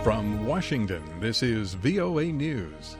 From Washington, this is VOA News.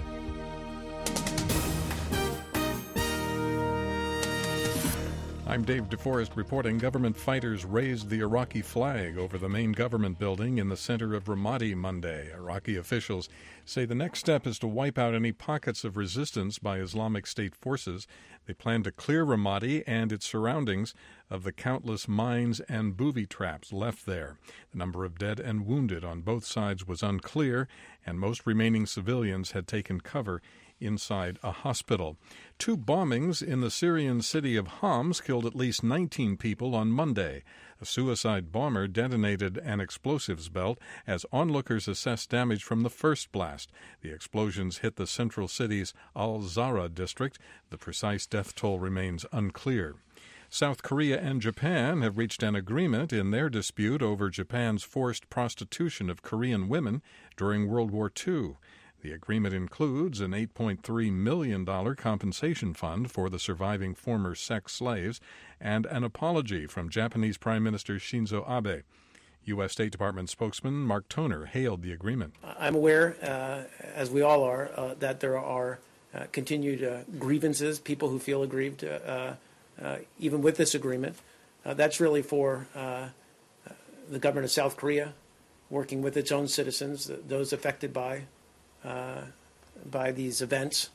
I'm Dave DeForest reporting government fighters raised the Iraqi flag over the main government building in the center of Ramadi Monday. Iraqi officials say the next step is to wipe out any pockets of resistance by Islamic State forces. They plan to clear Ramadi and its surroundings of the countless mines and booby traps left there. The number of dead and wounded on both sides was unclear, and most remaining civilians had taken cover inside a hospital. 2 bombings in the Syrian city of Homs killed at least 19 people on Monday. A suicide bomber detonated an explosives belt as onlookers assessed damage from the first blast. The explosions hit the central city's Al-Zahra district. The precise death toll remains unclear. South Korea and Japan have reached an agreement in their dispute over Japan's forced prostitution of Korean women during World War II. The agreement includes an $8.3 million compensation fund for the surviving former sex slaves and an apology from Japanese Prime Minister Shinzo Abe. U.S. State Department spokesman Mark Toner hailed the agreement. I'm aware, as we all are, that there are continued grievances, people who feel aggrieved, even with this agreement. That's really for the government of South Korea, working with its own citizens, those affected by these events,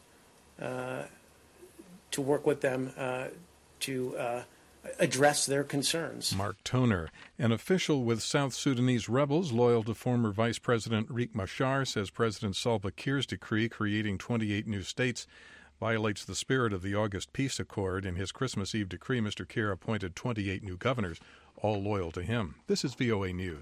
to work with them to address their concerns. Mark Toner, an official with South Sudanese rebels loyal to former Vice President Riek Machar, says President Salva Kiir's decree creating 28 new states violates the spirit of the August Peace Accord. In his Christmas Eve decree, Mr. Kiir appointed 28 new governors, all loyal to him. This is VOA News.